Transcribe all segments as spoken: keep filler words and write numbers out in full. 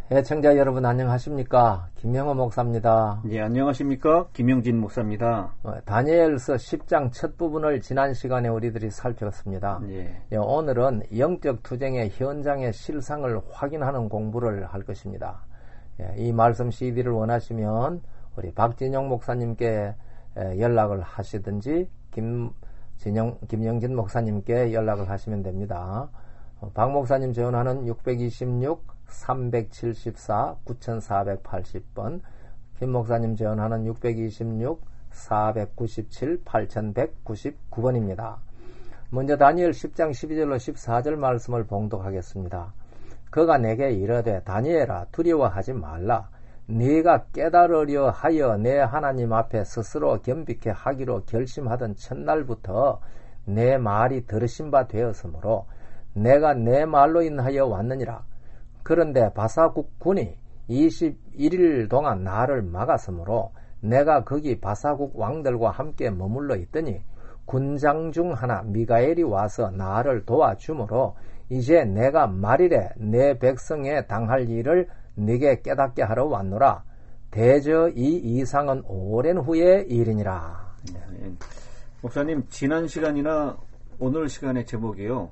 애청자 여러분 안녕하십니까? 김영호 목사입니다. 예, 안녕하십니까? 김영진 목사입니다. 어, 다니엘서 십 장 첫 부분을 지난 시간에 우리들이 살폈습니다. 예. 예, 오늘은 영적 투쟁의 현장의 실상을 확인하는 공부를 할 것입니다. 예, 이 말씀 씨디를 원하시면 우리 박진영 목사님께 에, 연락을 하시든지 김진영, 김영진 목사님께 연락을 하시면 됩니다. 어, 박 목사님 전화는 육이육 삼칠사 구사팔십 번, 김 목사님 전화는 육이육 사구칠 팔일구구 번입니다. 먼저 다니엘 십 장 십이 절로 십사 절 말씀을 봉독하겠습니다. 그가 내게 이르되 다니엘아 두려워하지 말라. 네가 깨달으려 하여 내 하나님 앞에 스스로 겸비케 하기로 결심하던 첫날부터 내 말이 들으신 바 되었으므로 내가 내 말로 인하여 왔느니라. 그런데 바사국 군이 이십일 일 동안 나를 막았으므로 내가 거기 바사국 왕들과 함께 머물러 있더니 군장 중 하나 미가엘이 와서 나를 도와주므로 이제 내가 말이래 내 백성에 당할 일을 네게 깨닫게 하러 왔노라. 대저 이 이상은 오랜 후의 일이니라. 네. 목사님, 지난 시간이나 오늘 시간의 제목이요,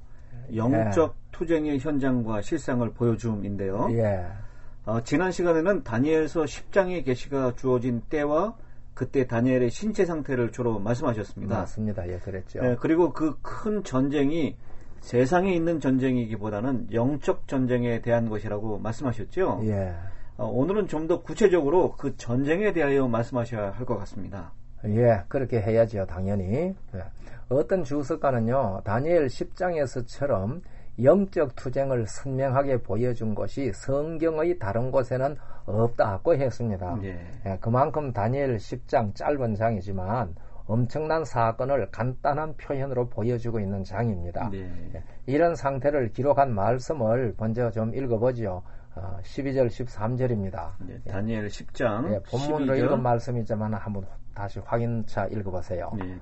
영적 네. 투쟁의 현장과 실상을 보여줌인데요. 예. 어, 지난 시간에는 다니엘서 십 장의 계시가 주어진 때와 그때 다니엘의 신체 상태를 주로 말씀하셨습니다. 맞습니다. 예, 그랬죠. 예, 그리고 그 큰 전쟁이 세상에 있는 전쟁이기보다는 영적 전쟁에 대한 것이라고 말씀하셨죠. 예. 어, 오늘은 좀 더 구체적으로 그 전쟁에 대하여 말씀하셔야 할 것 같습니다. 예, 그렇게 해야지요, 당연히. 예. 어떤 주석가는요, 다니엘 십 장에서처럼 영적 투쟁을 선명하게 보여준 것이 성경의 다른 곳에는 없다고 했습니다. 예. 예, 그만큼 다니엘 십 장 짧은 장이지만 엄청난 사건을 간단한 표현으로 보여주고 있는 장입니다. 예. 예, 이런 상태를 기록한 말씀을 먼저 좀 읽어보죠. 어, 십이 절 십삼 절입니다. 예, 다니엘 십 장 예, 본문으로 읽은 말씀이지만 한번 다시 확인차 읽어보세요. 예,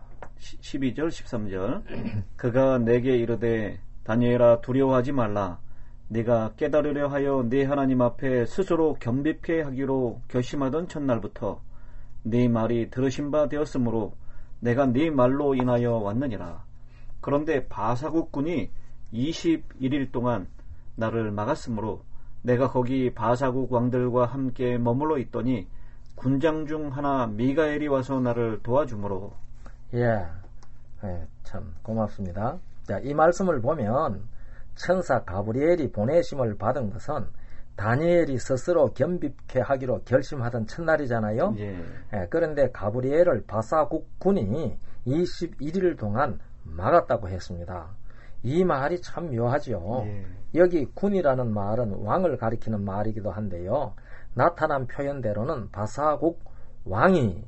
십이 절 십삼 절 그가 내게 이르되 다니엘아 두려워하지 말라. 네가 깨달으려 하여 네 하나님 앞에 스스로 겸비케 하기로 결심하던 첫날부터 네 말이 들으신 바 되었으므로 내가 네 말로 인하여 왔느니라. 그런데 바사국 군이 이십일 일 동안 나를 막았으므로 내가 거기 바사국 왕들과 함께 머물러 있더니 군장 중 하나 미가엘이 와서 나를 도와주므로. 예, 예, 참 고맙습니다. 자, 이 말씀을 보면 천사 가브리엘이 보내심을 받은 것은 다니엘이 스스로 겸비케 하기로 결심하던 첫날이잖아요. 예. 예, 그런데 가브리엘을 바사국 군이 이십일 일 동안 막았다고 했습니다. 이 말이 참 묘하죠. 예. 여기 군이라는 말은 왕을 가리키는 말이기도 한데요. 나타난 표현대로는 바사국 왕이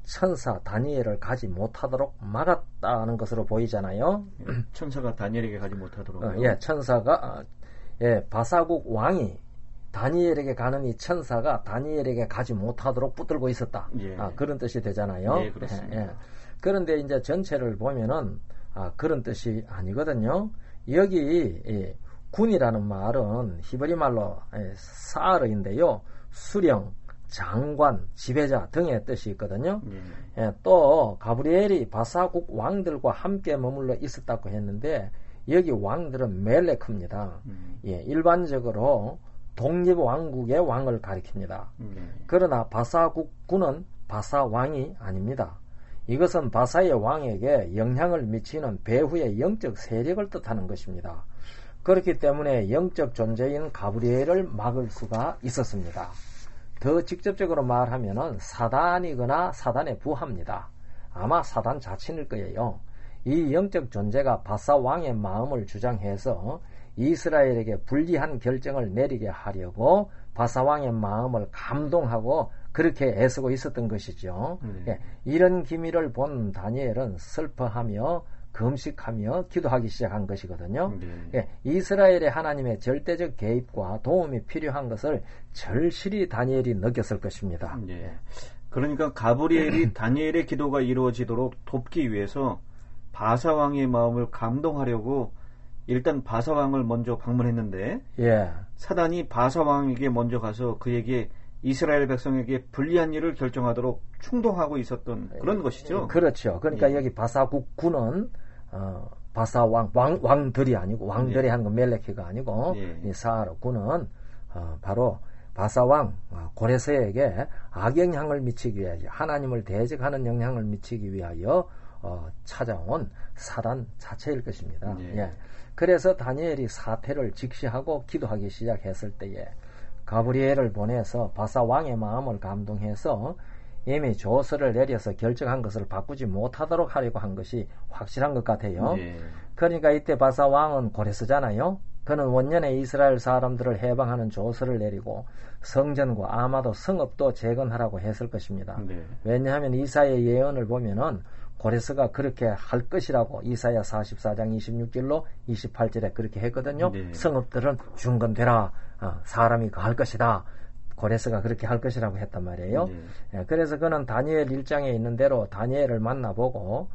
천사 다니엘을 가지 못하도록 막았다는 것으로 보이잖아요. 천사가 다니엘에게 가지 못하도록. 어, 예, 천사가 예, 바사국 왕이 다니엘에게 가는 이 천사가 다니엘에게 가지 못하도록 붙들고 있었다. 예. 아, 그런 뜻이 되잖아요. 예, 그렇습니다. 예, 예. 그런데 이제 전체를 보면은 아, 그런 뜻이 아니거든요. 여기 예, 군이라는 말은 히브리 말로 예, 사르인데요. 수령, 장관, 지배자 등의 뜻이 있거든요. 예. 예, 또 가브리엘이 바사국 왕들과 함께 머물러 있었다고 했는데 여기 왕들은 멜레크입니다. 음. 예, 일반적으로 독립왕국의 왕을 가리킵니다. 음. 그러나 바사국 군은 바사 왕이 아닙니다. 이것은 바사의 왕에게 영향을 미치는 배후의 영적 세력을 뜻하는 것입니다. 그렇기 때문에 영적 존재인 가브리엘을 막을 수가 있었습니다. 더 직접적으로 말하면은 사단이거나 사단의 부하입니다. 아마 사단 자신일 거예요. 이 영적 존재가 바사 왕의 마음을 주장해서 이스라엘에게 불리한 결정을 내리게 하려고 바사 왕의 마음을 감동하고 그렇게 애쓰고 있었던 것이죠. 네. 예, 이런 기미를 본 다니엘은 슬퍼하며 금식하며 기도하기 시작한 것이거든요. 네. 예, 이스라엘의 하나님의 절대적 개입과 도움이 필요한 것을 절실히 다니엘이 느꼈을 것입니다. 네. 그러니까 가브리엘이 다니엘의 기도가 이루어지도록 돕기 위해서 바사 왕의 마음을 감동하려고 일단 바사왕을 먼저 방문했는데 예. 사단이 바사왕에게 먼저 가서 그에게 이스라엘 백성에게 불리한 일을 결정하도록 충동하고 있었던 그런 것이죠. 그렇죠. 그러니까 예. 여기 바사국 군은 어, 바사왕 왕, 왕들이 아니고 왕들이 예. 하는 건 멜레키가 아니고 예. 이 사하르 군은 어, 바로 바사왕 고레스에게 악영향을 미치기 위하여 하나님을 대적하는 영향을 미치기 위하여 어, 찾아온 사단 자체일 것입니다. 예. 예. 그래서 다니엘이 사태를 직시하고 기도하기 시작했을 때에 가브리엘을 보내서 바사왕의 마음을 감동해서 이미 조서를 내려서 결정한 것을 바꾸지 못하도록 하려고 한 것이 확실한 것 같아요. 예. 그러니까 이때 바사왕은 고레스잖아요. 그는 원년에 이스라엘 사람들을 해방하는 조서를 내리고 성전과 아마도 성읍도 재건하라고 했을 것입니다. 네. 왜냐하면 이사야의 예언을 보면은 고레스가 그렇게 할 것이라고 이사야 사십사 장 이십육 절로 이십팔 절에 그렇게 했거든요. 네. 성읍들은 중건되라. 어, 사람이 갈 것이다. 고레스가 그렇게 할 것이라고 했단 말이에요. 네. 예, 그래서 그는 다니엘 일 장에 있는 대로 다니엘을 만나보고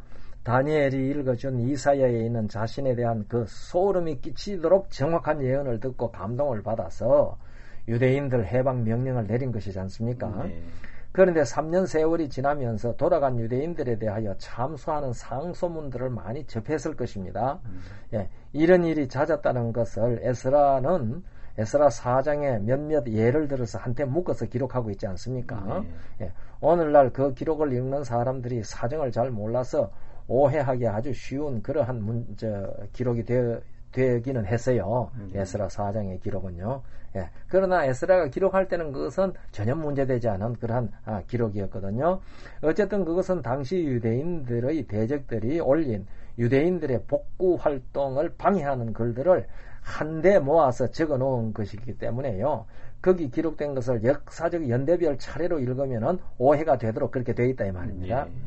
다니엘이 읽어준 이사야에 있는 자신에 대한 그 소름이 끼치도록 정확한 예언을 듣고 감동을 받아서 유대인들 해방 명령을 내린 것이지 않습니까? 네. 그런데 삼 년 세월이 지나면서 돌아간 유대인들에 대하여 참소하는 상소문들을 많이 접했을 것입니다. 음. 예, 이런 일이 잦았다는 것을 에스라는 에스라 사 장에 몇몇 예를 들어서 한테 묶어서 기록하고 있지 않습니까? 네. 예, 오늘날 그 기록을 읽는 사람들이 사정을 잘 몰라서 오해하기 아주 쉬운 그러한 문, 저, 기록이 되어, 되기는 했어요. 음. 에스라 사 장의 기록은요. 예. 그러나 에스라가 기록할 때는 그것은 전혀 문제되지 않은 그러한 아, 기록이었거든요. 어쨌든 그것은 당시 유대인들의 대적들이 올린 유대인들의 복구 활동을 방해하는 글들을 한데 모아서 적어 놓은 것이기 때문에요. 거기 기록된 것을 역사적 연대별 차례로 읽으면은 오해가 되도록 그렇게 되어 있다 이 말입니다. 네.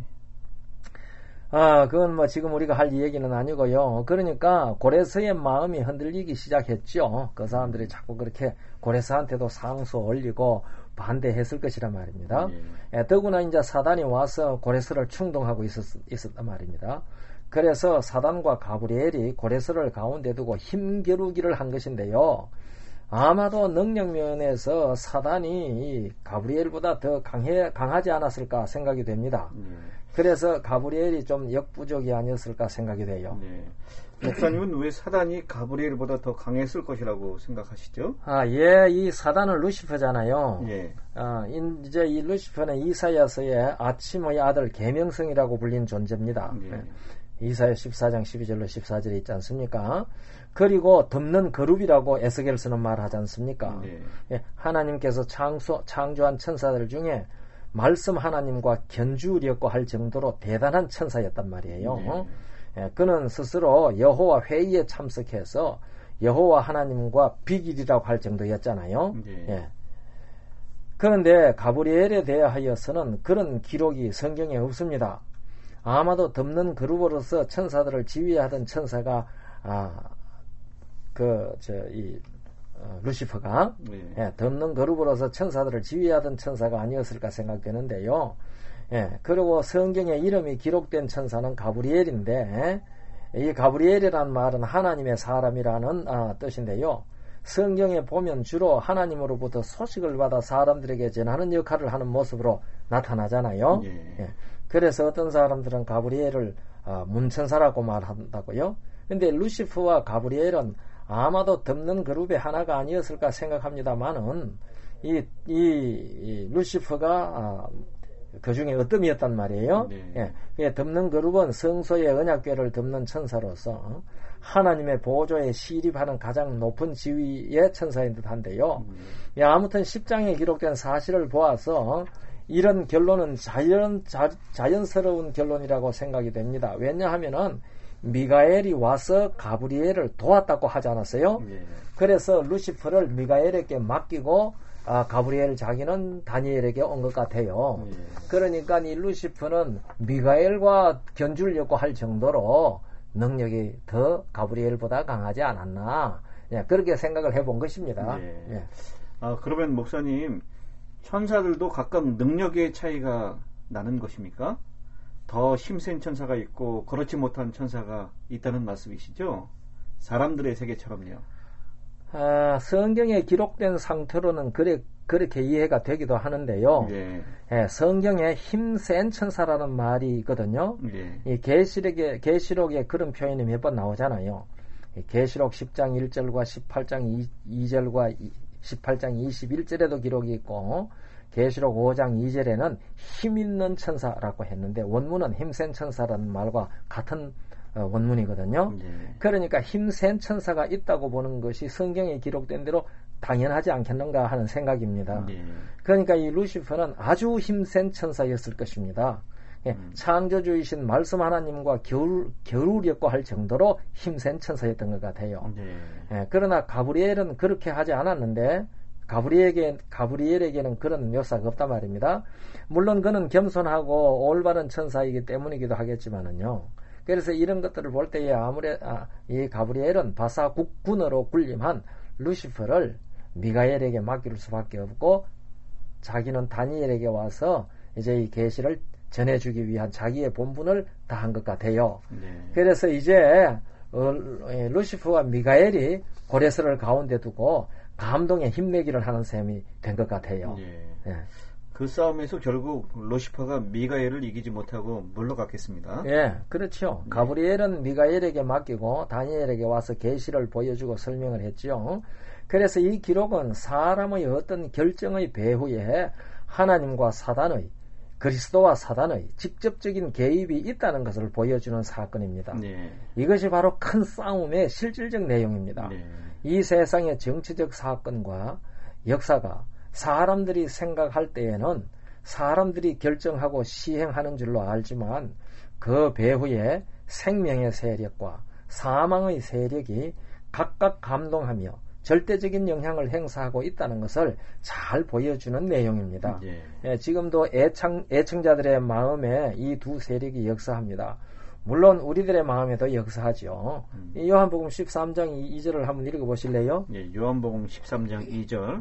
아, 그건 뭐 지금 우리가 할 얘기는 아니고요. 그러니까 고레스의 마음이 흔들리기 시작했죠. 그 사람들이 자꾸 그렇게 고레스한테도 상소 올리고 반대했을 것이란 말입니다. 네. 예, 더구나 이제 사단이 와서 고레스를 충동하고 있었, 있었단 말입니다. 그래서 사단과 가브리엘이 고레스를 가운데 두고 힘겨루기를 한 것인데요. 아마도 능력면에서 사단이 가브리엘보다 더 강해, 강하지 않았을까 생각이 됩니다. 네. 그래서 가브리엘이 좀 역부족이 아니었을까 생각이 돼요. 네. 목사님은 왜 사단이 가브리엘보다 더 강했을 것이라고 생각하시죠? 아, 예, 이 사단은 루시퍼잖아요. 예. 아, 이제 이 루시퍼는 이사야서의 아침의 아들 계명성이라고 불린 존재입니다. 예. 이사야 십사 장 십이 절로 십사 절에 있지 않습니까? 그리고 덮는 거룹이라고 에스겔서는 말하지 않습니까? 네. 예, 하나님께서 창조, 창조한 천사들 중에 말씀 하나님과 견주려고 할 정도로 대단한 천사였단 말이에요. 네. 예, 그는 스스로 여호와 회의에 참석해서 여호와 하나님과 비길이라고 할 정도였잖아요. 네. 예. 그런데 가브리엘에 대하여서는 그런 기록이 성경에 없습니다. 아마도 덮는 그룹으로서 천사들을 지휘하던 천사가 아, 그, 저, 이, 어, 루시퍼가 네. 예, 덮는 그룹으로서 천사들을 지휘하던 천사가 아니었을까 생각되는데요. 예, 그리고 성경에 이름이 기록된 천사는 가브리엘인데 이 가브리엘이라는 말은 하나님의 사람이라는 아, 뜻인데요. 성경에 보면 주로 하나님으로부터 소식을 받아 사람들에게 전하는 역할을 하는 모습으로 나타나잖아요. 네. 예, 그래서 어떤 사람들은 가브리엘을 아, 문천사라고 말한다고요. 근데 루시프와 가브리엘은 아마도 덮는 그룹의 하나가 아니었을까 생각합니다만은 이, 이, 이 루시퍼가 아, 그 중에 어뜸이었단 말이에요. 네. 예, 덮는 그룹은 성소의 언약궤를 덮는 천사로서 하나님의 보좌에 시립하는 가장 높은 지위의 천사인 듯한데요. 음. 예, 아무튼 십 장에 기록된 사실을 보아서 이런 결론은 자연, 자, 자연스러운 결론이라고 생각이 됩니다. 왜냐하면은 미가엘이 와서 가브리엘을 도왔다고 하지 않았어요? 네. 그래서 루시퍼를 미가엘에게 맡기고 아, 가브리엘 자기는 다니엘에게 온 것 같아요. 네. 그러니까 이 루시퍼는 미가엘과 견주려고 할 정도로 능력이 더 가브리엘보다 강하지 않았나. 예, 그렇게 생각을 해본 것입니다. 네. 예. 아, 그러면 목사님, 천사들도 각각 능력의 차이가 나는 것입니까? 더 힘센 천사가 있고 그렇지 못한 천사가 있다는 말씀이시죠? 사람들의 세계처럼요. 아, 성경에 기록된 상태로는 그래, 그렇게 이해가 되기도 하는데요. 예. 예, 성경에 힘센 천사라는 말이 있거든요. 예. 이 계시록에 계시록에 그런 표현이 몇 번 나오잖아요. 계시록 십 장 일 절과 십팔 장 이 절과 십팔 장 이십일 절에도 기록이 있고 계시록 오 장 이 절에는 힘 있는 천사라고 했는데 원문은 힘센 천사라는 말과 같은 어, 원문이거든요. 예. 그러니까 힘센 천사가 있다고 보는 것이 성경에 기록된 대로 당연하지 않겠는가 하는 생각입니다. 예. 그러니까 이 루시퍼는 아주 힘센 천사였을 것입니다. 예, 음. 창조주이신 말씀 하나님과 겨울, 겨루려고 할 정도로 힘센 천사였던 것 같아요. 예. 예, 그러나 가브리엘은 그렇게 하지 않았는데 가브리엘에게, 가브리엘에게는 그런 묘사가 없단 말입니다. 물론 그는 겸손하고 올바른 천사이기 때문이기도 하겠지만은요. 그래서 이런 것들을 볼 때에 아무래 아, 이 가브리엘은 바사 국군으로 군림한 루시퍼를 미가엘에게 맡길 수밖에 없고 자기는 다니엘에게 와서 이제 이 계시를 전해주기 위한 자기의 본분을 다한 것 같아요. 네. 그래서 이제 어, 루시퍼와 미가엘이 고레스를 가운데 두고 감동에 힘내기를 하는 셈이 된 것 같아요. 예. 예. 그 싸움에서 결국 루시퍼가 미가엘을 이기지 못하고 물러갔겠습니다. 예, 그렇죠. 가브리엘은 미가엘에게 맡기고 다니엘에게 와서 계시를 보여주고 설명을 했죠. 그래서 이 기록은 사람의 어떤 결정의 배후에 하나님과 사단의 그리스도와 사단의 직접적인 개입이 있다는 것을 보여주는 사건입니다. 네. 이것이 바로 큰 싸움의 실질적 내용입니다. 네. 이 세상의 정치적 사건과 역사가 사람들이 생각할 때에는 사람들이 결정하고 시행하는 줄로 알지만 그 배후에 생명의 세력과 사망의 세력이 각각 감동하며 절대적인 영향을 행사하고 있다는 것을 잘 보여주는 내용입니다. 예. 예, 지금도 애청, 애청자들의 마음에 이 두 세력이 역사합니다. 물론 우리들의 마음에도 역사하죠. 음. 요한복음 십삼 장 이 절을 한번 읽어보실래요? 예, 요한복음 십삼 장 이 절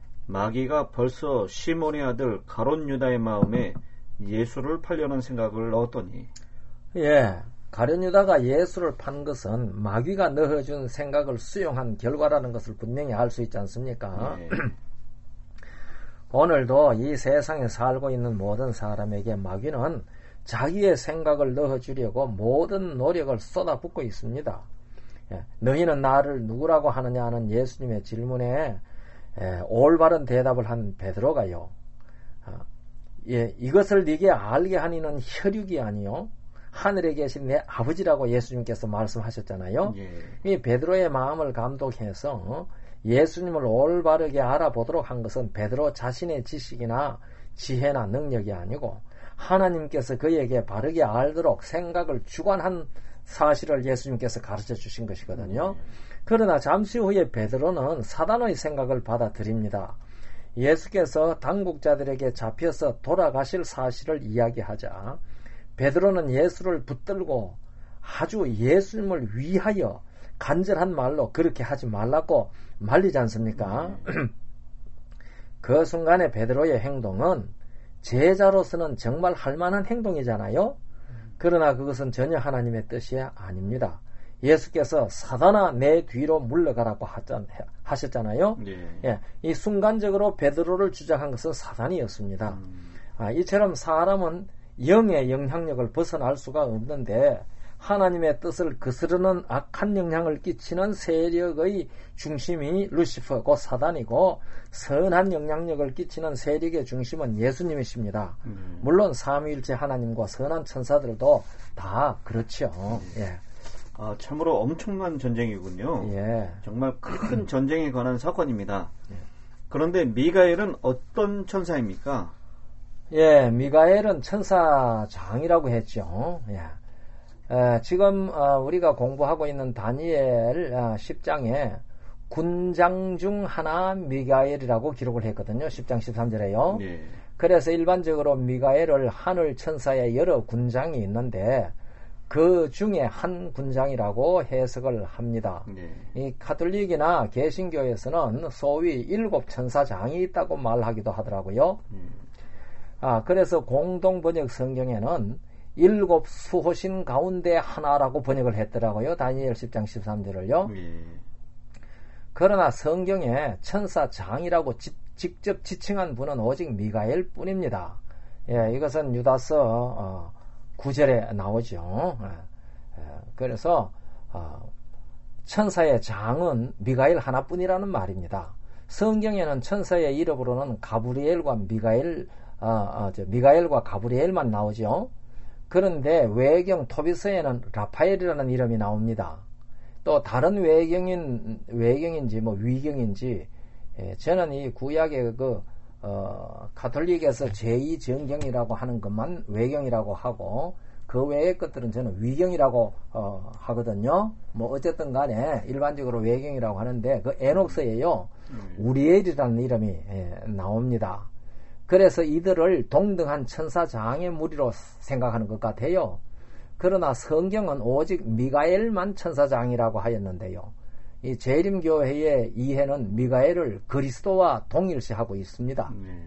마귀가 벌써 시몬의 아들 가롯 유다의 마음에 예수를 팔려는 생각을 넣었더니 예, 가룟 유다가 예수를 판 것은 마귀가 넣어준 생각을 수용한 결과라는 것을 분명히 알 수 있지 않습니까? 예. 오늘도 이 세상에 살고 있는 모든 사람에게 마귀는 자기의 생각을 넣어주려고 모든 노력을 쏟아붓고 있습니다. 예, 너희는 나를 누구라고 하느냐 하는 예수님의 질문에 예, 올바른 대답을 한 베드로가요. 아, 예, 이것을 네게 알게 하니는 혈육이 아니요 하늘에 계신 내 아버지라고 예수님께서 말씀하셨잖아요. 예. 이 베드로의 마음을 감독해서 예수님을 올바르게 알아보도록 한 것은 베드로 자신의 지식이나 지혜나 능력이 아니고 하나님께서 그에게 바르게 알도록 생각을 주관한 사실을 예수님께서 가르쳐 주신 것이거든요. 그러나 잠시 후에 베드로는 사단의 생각을 받아들입니다. 예수께서 당국자들에게 잡혀서 돌아가실 사실을 이야기하자 베드로는 예수를 붙들고 아주 예수님을 위하여 간절한 말로 그렇게 하지 말라고 말리지 않습니까? 그 순간에 베드로의 행동은 제자로서는 정말 할 만한 행동이잖아요. 그러나 그것은 전혀 하나님의 뜻이 아닙니다. 예수께서 사단아 내 뒤로 물러가라고 하셨잖아요. 예. 예, 이 순간적으로 베드로를 주장한 것은 사단이었습니다. 음. 아, 이처럼 사람은 영의 영향력을 벗어날 수가 없는데 하나님의 뜻을 거스르는 악한 영향을 끼치는 세력의 중심이 루시퍼, 곧 사단이고 선한 영향력을 끼치는 세력의 중심은 예수님이십니다. 음. 물론 삼위일체 하나님과 선한 천사들도 다 그렇죠. 예. 아, 참으로 엄청난 전쟁이군요. 예. 정말 큰 전쟁에 관한 사건입니다. 예. 그런데 미가엘은 어떤 천사입니까? 예, 미가엘은 천사장이라고 했죠. 예. 에, 지금 어, 우리가 공부하고 있는 다니엘 어, 십 장에 군장 중 하나 미가엘이라고 기록을 했거든요. 십 장 십삼 절에요. 네. 그래서 일반적으로 미가엘을 하늘 천사의 여러 군장이 있는데 그 중에 한 군장이라고 해석을 합니다. 네. 이 카톨릭이나 개신교에서는 소위 일곱 천사장이 있다고 말하기도 하더라고요. 음. 아, 그래서 공동 번역 성경에는 일곱 수호신 가운데 하나라고 번역을 했더라고요. 다니엘 십 장 십삼 절을요. 예. 그러나 성경에 천사장이라고 지, 직접 지칭한 분은 오직 미가엘 뿐입니다. 예, 이것은 유다서 어, 구 절에 나오죠. 예, 예, 그래서 어, 천사의 장은 미가엘 하나뿐이라는 말입니다. 성경에는 천사의 이름으로는 가브리엘과 미가엘, 어, 어, 저, 미가엘과 가브리엘만 나오죠. 그런데 외경 토비서에는 라파엘이라는 이름이 나옵니다. 또 다른 외경인 외경인지 뭐 위경인지, 예, 저는 이 구약의 그 어, 가톨릭에서 제이 정경이라고 하는 것만 외경이라고 하고, 그 외의 것들은 저는 위경이라고 어, 하거든요. 뭐 어쨌든 간에 일반적으로 외경이라고 하는데, 그 에녹서에요 우리엘이라는 이름이 예, 나옵니다. 그래서 이들을 동등한 천사장의 무리로 생각하는 것 같아요. 그러나 성경은 오직 미가엘만 천사장이라고 하였는데요. 이 재림교회의 이해는 미가엘을 그리스도와 동일시하고 있습니다. 네.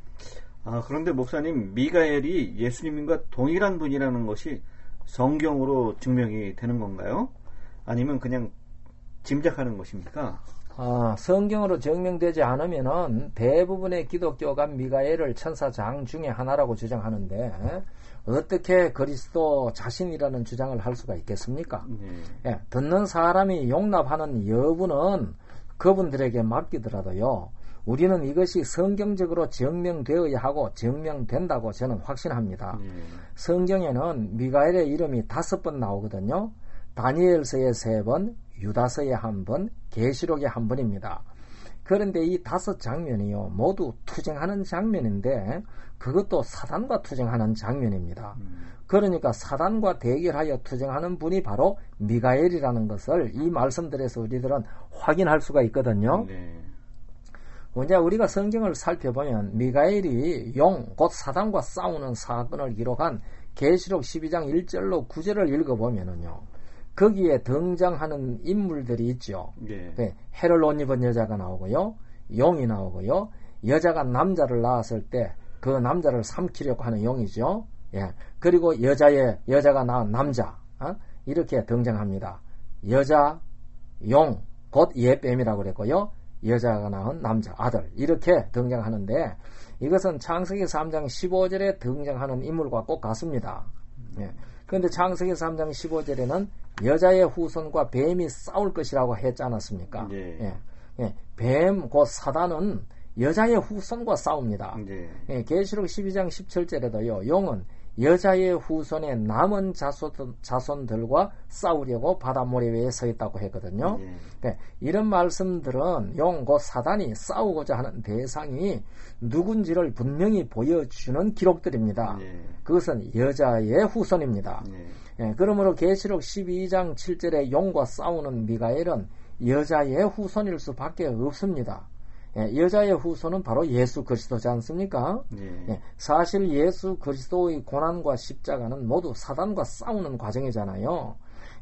아, 그런데 목사님, 미가엘이 예수님과 동일한 분이라는 것이 성경으로 증명이 되는 건가요? 아니면 그냥 짐작하는 것입니까? 아, 성경으로 증명되지 않으면은 대부분의 기독교가 미가엘을 천사장 중에 하나라고 주장하는데, 어떻게 그리스도 자신이라는 주장을 할 수가 있겠습니까? 네. 예, 듣는 사람이 용납하는 여부는 그분들에게 맡기더라도요, 우리는 이것이 성경적으로 증명되어야 하고 증명된다고 저는 확신합니다. 네. 성경에는 미가엘의 이름이 다섯 번 나오거든요. 다니엘서에 세 번, 유다서에 한 번, 계시록에 한 번입니다. 그런데 이 다섯 장면이요, 모두 투쟁하는 장면인데, 그것도 사단과 투쟁하는 장면입니다. 음. 그러니까 사단과 대결하여 투쟁하는 분이 바로 미가엘이라는 것을 이 말씀들에서 우리들은 확인할 수가 있거든요. 네. 이제 우리가 성경을 살펴보면 미가엘이 용, 곧 사단과 싸우는 사건을 기록한 계시록 십이 장 일 절로 구 절을 읽어보면은요, 거기에 등장하는 인물들이 있죠. 네. 네, 해를 옷 입은 여자가 나오고요, 용이 나오고요, 여자가 남자를 낳았을 때 그 남자를 삼키려고 하는 용이죠. 예. 그리고 여자의 여자가 낳은 남자, 어? 이렇게 등장합니다. 여자, 용, 곧 예뱀이라고 그랬고요, 여자가 낳은 남자, 아들, 이렇게 등장하는데, 이것은 창세기 삼 장 십오 절에 등장하는 인물과 꼭 같습니다. 예. 그런데 창세기 삼 장 십오 절에는 여자의 후손과 뱀이 싸울 것이라고 했지 않았습니까? 네. 예. 예. 뱀, 곧 사단은 여자의 후손과 싸웁니다. 네. 예. 계시록 십이 장 십칠 절에도요, 용은 여자의 후손의 남은 자손, 자손들과 싸우려고 바다 모래 위에 서 있다고 했거든요. 네. 예. 이런 말씀들은 용, 곧 사단이 싸우고자 하는 대상이 누군지를 분명히 보여주는 기록들입니다. 네. 그것은 여자의 후손입니다. 네. 예, 그러므로 계시록 십이 장 칠 절에 용과 싸우는 미가엘은 여자의 후손일 수밖에 없습니다. 예, 여자의 후손은 바로 예수 그리스도지 않습니까? 네. 예, 사실 예수 그리스도의 고난과 십자가는 모두 사단과 싸우는 과정이잖아요.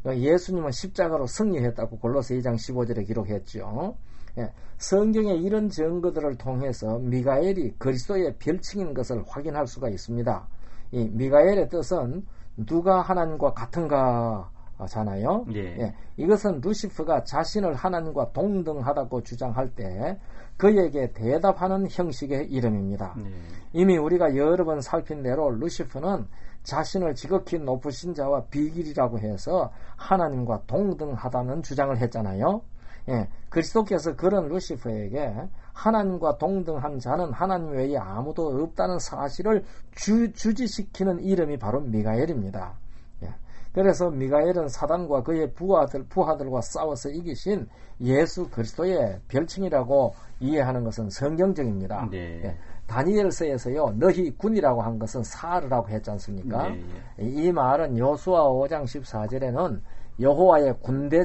예수님은 십자가로 승리했다고 골로새 이 장 십오 절에 기록했죠. 예, 성경의 이런 증거들을 통해서 미가엘이 그리스도의 별칭인 것을 확인할 수가 있습니다. 이 미가엘의 뜻은 누가 하나님과 같은가 잖아요. 예. 예, 이것은 루시퍼가 자신을 하나님과 동등하다고 주장할 때 그에게 대답하는 형식의 이름입니다. 예. 이미 우리가 여러 번 살핀 대로 루시퍼는 자신을 지극히 높으신 자와 비길이라고 해서 하나님과 동등하다는 주장을 했잖아요. 예, 그리스도께서 그런 루시퍼에게 하나님과 동등한 자는 하나님 외에 아무도 없다는 사실을 주, 주지시키는 이름이 바로 미가엘입니다. 예, 그래서 미가엘은 사단과 그의 부하들, 부하들과 싸워서 이기신 예수 그리스도의 별칭이라고 이해하는 것은 성경적입니다. 네. 예, 다니엘서에서요, 너희 군이라고 한 것은 사르라고 했지 않습니까? 네, 예. 이 말은 여호수아 오 장 십사 절에는 여호와의 군대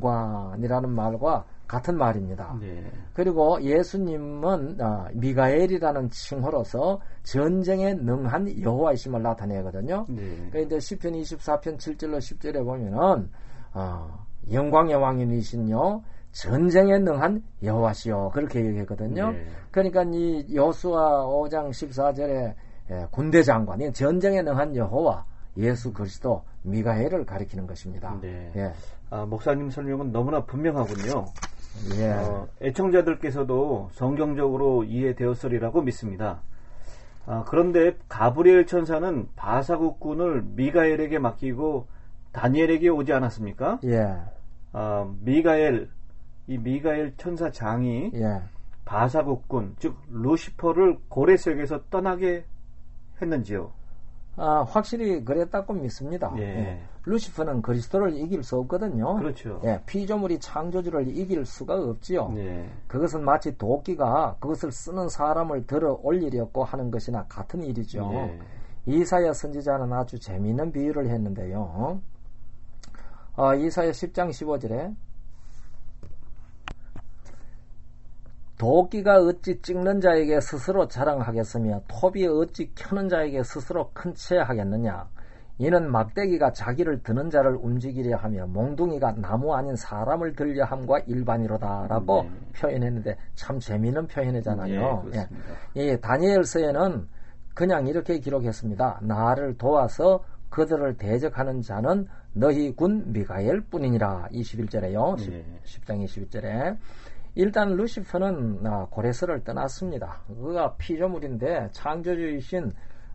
장관이라는 말과 같은 말입니다. 네. 그리고 예수님은 어, 미가엘이라는 칭호로서 전쟁에 능한 여호와이심을 나타내거든요. 네. 그런데 시편 이십사 편 칠 절로 십 절에 보면은 어, 영광의 왕이니신요 전쟁에 능한 여호와시요 그렇게 얘기했거든요. 네. 그러니까 이 여호수아 오 장 십사 절에 예, 군대 장관, 전쟁에 능한 여호와, 예수 그리스도 미가엘을 가리키는 것입니다. 네. 예. 아, 목사님 설명은 너무나 분명하군요. 예. 어, 애청자들께서도 성경적으로 이해되었으리라고 믿습니다. 아, 그런데 가브리엘 천사는 바사국군을 미가엘에게 맡기고 다니엘에게 오지 않았습니까? 예. 아, 미가엘, 이 미가엘 천사장이 예. 바사국군, 즉 루시퍼를 고레스에게서 떠나게 했는지요? 아, 확실히 그랬다고 믿습니다. 예. 예. 루시퍼는 그리스도를 이길 수 없거든요. 그렇죠. 예, 피조물이 창조주를 이길 수가 없지요. 예. 그것은 마치 도끼가 그것을 쓰는 사람을 들어 올리려고 하는 것이나 같은 일이죠. 예. 이사야 선지자는 아주 재미있는 비유를 했는데요. 어, 이사야 십 장 십오 절에 도끼가 어찌 찍는 자에게 스스로 자랑하겠으며 톱이 어찌 켜는 자에게 스스로 큰 채 하겠느냐. 이는 막대기가 자기를 드는 자를 움직이려 하며 몽둥이가 나무 아닌 사람을 들려 함과 일반이로다라고 네. 표현했는데 참 재미있는 표현이잖아요. 네, 예. 이 다니엘서에는 그냥 이렇게 기록했습니다. 나를 도와서 그들을 대적하는 자는 너희 군 미가엘 뿐이니라. 이십일 절에요. 네. 십 장 이십일 절에 일단 루시퍼는 고레스를 떠났습니다. 그가 피조물인데 창조주이신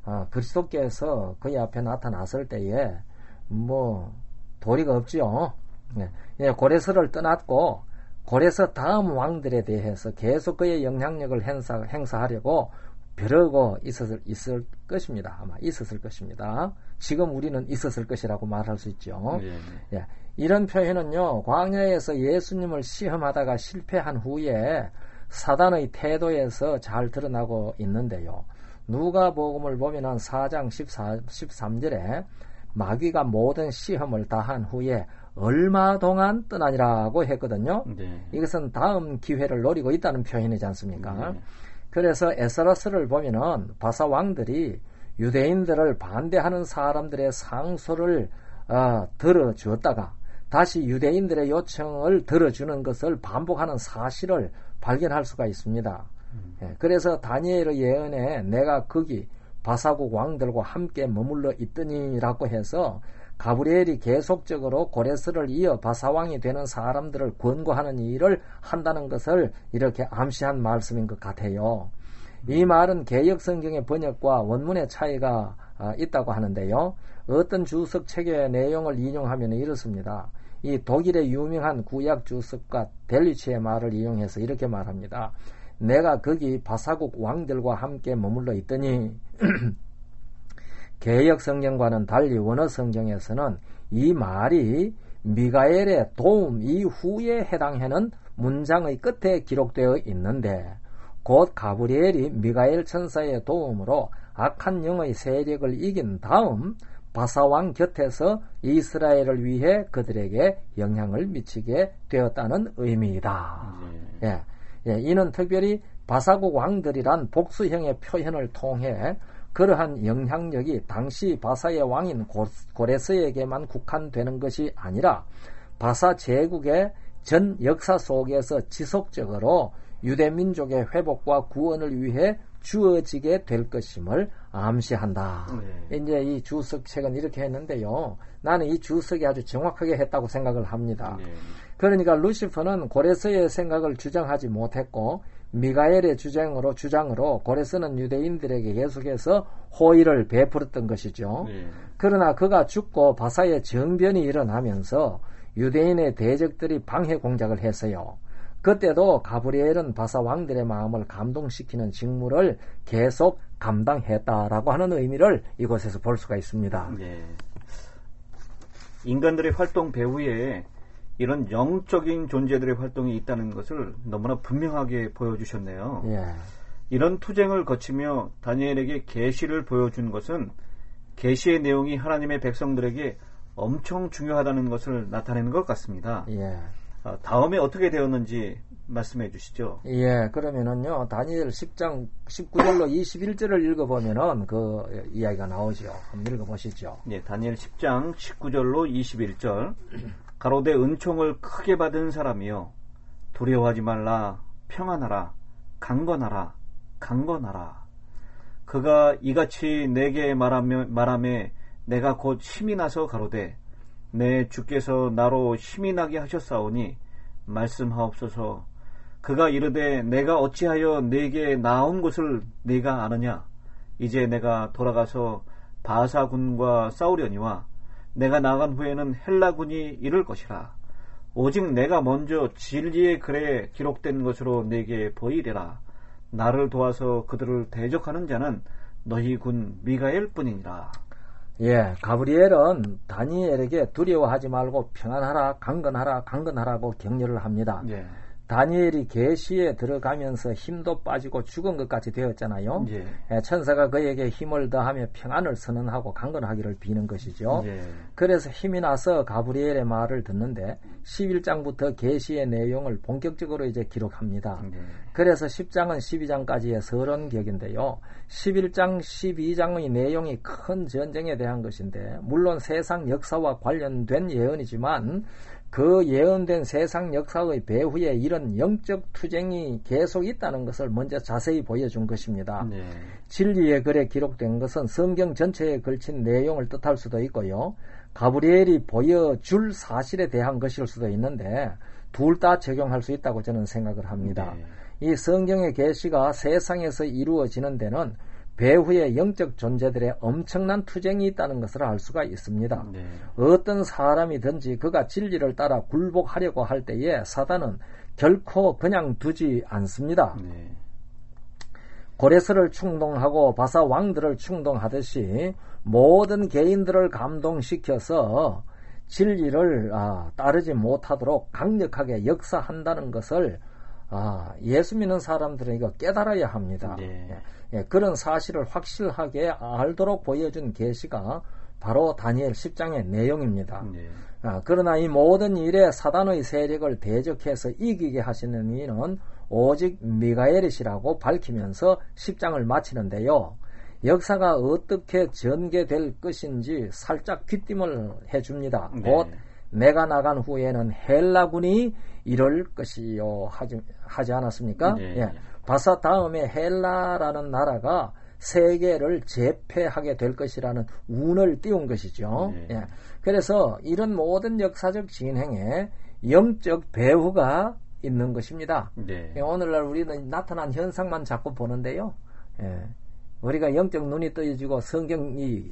그리스도께서 그의 앞에 나타났을 때에 뭐 도리가 없지요. 예, 고레스를 떠났고 고레스 다음 왕들에 대해서 계속 그의 영향력을 행사, 행사하려고 벼르고 있었을, 있을 것입니다. 아마 있었을 것입니다. 지금 우리는 있었을 것이라고 말할 수 있죠. 네. 예, 이런 표현은요, 광야에서 예수님을 시험하다가 실패한 후에 사단의 태도에서 잘 드러나고 있는데요. 누가복음을 보면은 사 장 십사, 십삼 절에 마귀가 모든 시험을 다한 후에 얼마 동안 떠나니라고 했거든요. 네. 이것은 다음 기회를 노리고 있다는 표현이지 않습니까? 네. 그래서 에스라스를 보면은 바사 왕들이 유대인들을 반대하는 사람들의 상소를 어, 들어주었다가 다시 유대인들의 요청을 들어주는 것을 반복하는 사실을 발견할 수가 있습니다. 음. 예, 그래서 다니엘의 예언에 내가 거기 바사국 왕들과 함께 머물러 있더니라고 해서 가브리엘이 계속적으로 고레스를 이어 바사왕이 되는 사람들을 권고하는 일을 한다는 것을 이렇게 암시한 말씀인 것 같아요. 이 말은 개역성경의 번역과 원문의 차이가 있다고 하는데요. 어떤 주석 책의 내용을 인용하면 이렇습니다. 이 독일의 유명한 구약 주석가 델리치의 말을 이용해서 이렇게 말합니다. 내가 거기 바사국 왕들과 함께 머물러 있더니 개역 성경과는 달리 원어 성경에서는 이 말이 미가엘의 도움 이후에 해당하는 문장의 끝에 기록되어 있는데 곧 가브리엘이 미가엘 천사의 도움으로 악한 영의 세력을 이긴 다음 바사왕 곁에서 이스라엘을 위해 그들에게 영향을 미치게 되었다는 의미이다. 네. 예. 예, 이는 특별히 바사국 왕들이란 복수형의 표현을 통해 그러한 영향력이 당시 바사의 왕인 고레스에게만 국한되는 것이 아니라 바사 제국의 전 역사 속에서 지속적으로 유대민족의 회복과 구원을 위해 주어지게 될 것임을 암시한다. 네. 이제 이 주석책은 이렇게 했는데요. 나는 이 주석이 아주 정확하게 했다고 생각을 합니다. 네. 그러니까 루시퍼는 고레스의 생각을 주장하지 못했고 미가엘의 주장으로 주장으로 고레스는 유대인들에게 계속해서 호의를 베풀었던 것이죠. 네. 그러나 그가 죽고 바사의 정변이 일어나면서 유대인의 대적들이 방해 공작을 했어요. 그때도 가브리엘은 바사 왕들의 마음을 감동시키는 직무를 계속 감당했다라고 하는 의미를 이곳에서 볼 수가 있습니다. 네. 인간들의 활동 배후에 이런 영적인 존재들의 활동이 있다는 것을 너무나 분명하게 보여주셨네요. 예. 이런 투쟁을 거치며 다니엘에게 계시를 보여준 것은 계시의 내용이 하나님의 백성들에게 엄청 중요하다는 것을 나타내는 것 같습니다. 예. 어, 다음에 어떻게 되었는지 말씀해 주시죠. 예, 그러면은요, 다니엘 십 장 십구 절로 이십일 절을 읽어보면은 그 이야기가 나오죠. 한번 읽어보시죠. 네, 다니엘 십 장 십구 절로 이십일 절. 가로되 은총을 크게 받은 사람이여 두려워하지 말라 평안하라 강건하라 강건하라 그가 이같이 내게 말하며 말하매 내가 곧 힘이 나서 가로되 내 주께서 나로 힘이 나게 하셨사오니 말씀하옵소서. 그가 이르되 내가 어찌하여 내게 나온 것을 네가 아느냐. 이제 내가 돌아가서 바사군과 싸우려니와 내가 나간 후에는 헬라군이 이를 것이라. 오직 내가 먼저 진리의 글에 기록된 것으로 내게 보이리라. 나를 도와서 그들을 대적하는 자는 너희 군 미가엘 뿐이니라. 예, 가브리엘은 다니엘에게 두려워하지 말고 평안하라, 강건하라, 강건하라고 격려를 합니다. 예. 다니엘이 계시에 들어가면서 힘도 빠지고 죽은 것 같이 되었잖아요. 예. 예, 천사가 그에게 힘을 더하며 평안을 선언하고 강건하기를 비는 것이죠. 예. 그래서 힘이 나서 가브리엘의 말을 듣는데 십일 장부터 계시의 내용을 본격적으로 이제 기록합니다. 예. 그래서 십 장은 십이 장까지의 서론격인데요. 십일 장, 십이 장의 내용이 큰 전쟁에 대한 것인데 물론 세상 역사와 관련된 예언이지만 그 예언된 세상 역사의 배후에 이런 영적 투쟁이 계속 있다는 것을 먼저 자세히 보여준 것입니다. 네. 진리의 글에 기록된 것은 성경 전체에 걸친 내용을 뜻할 수도 있고요. 가브리엘이 보여줄 사실에 대한 것일 수도 있는데 둘 다 적용할 수 있다고 저는 생각을 합니다. 네. 이 성경의 계시가 세상에서 이루어지는 데는 배후에 영적 존재들의 엄청난 투쟁이 있다는 것을 알 수가 있습니다. 네. 어떤 사람이든지 그가 진리를 따라 굴복하려고 할 때에 사단은 결코 그냥 두지 않습니다. 네. 고레스를 충동하고 바사 왕들을 충동하듯이 모든 개인들을 감동시켜서 진리를 아, 따르지 못하도록 강력하게 역사한다는 것을 아, 예수 믿는 사람들은 이거 깨달아야 합니다. 네. 예, 예, 그런 사실을 확실하게 알도록 보여준 계시가 바로 다니엘 십 장의 내용입니다. 네. 아, 그러나 이 모든 일에 사단의 세력을 대적해서 이기게 하시는 이는 오직 미가엘이시라고 밝히면서 십 장을 마치는데요. 역사가 어떻게 전개될 것인지 살짝 귀띔을 해줍니다. 네. 곧 내가 나간 후에는 헬라군이 이럴 것이요 하지, 하지 않았습니까? 네. 예. 바사 다음에 헬라라는 나라가 세계를 제패하게 될 것이라는 운을 띄운 것이죠. 네. 예. 그래서 이런 모든 역사적 진행에 영적 배후가 있는 것입니다. 네. 예, 오늘날 우리는 나타난 현상만 자꾸 보는데요. 예. 우리가 영적 눈이 떠지고 성경이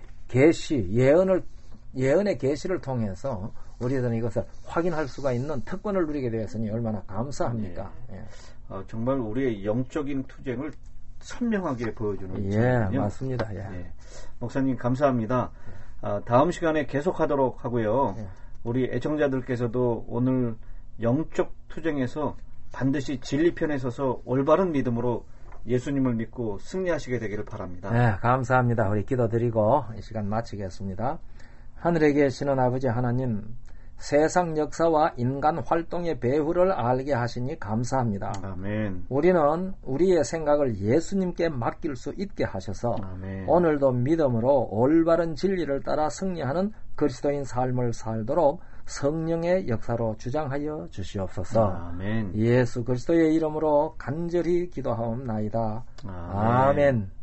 계시, 예언을 예언의 계시를 통해서 우리들은 이것을 확인할 수가 있는 특권을 누리게 되었으니 얼마나 감사합니까? 네. 예. 어, 정말 우리의 영적인 투쟁을 선명하게 보여주는 예, 책이군요. 맞습니다. 예. 예. 목사님 감사합니다. 아, 다음 시간에 계속하도록 하고요. 예. 우리 애청자들께서도 오늘 영적 투쟁에서 반드시 진리편에 서서 올바른 믿음으로 예수님을 믿고 승리하시게 되기를 바랍니다. 네, 감사합니다. 우리 기도드리고 이 시간 마치겠습니다. 하늘에 계시는 아버지 하나님, 세상 역사와 인간 활동의 배후를 알게 하시니 감사합니다. 아멘. 우리는 우리의 생각을 예수님께 맡길 수 있게 하셔서 아멘. 오늘도 믿음으로 올바른 진리를 따라 승리하는 그리스도인 삶을 살도록 성령의 역사로 주장하여 주시옵소서. 아멘. 예수 그리스도의 이름으로 간절히 기도하옵나이다. 아멘. 아멘.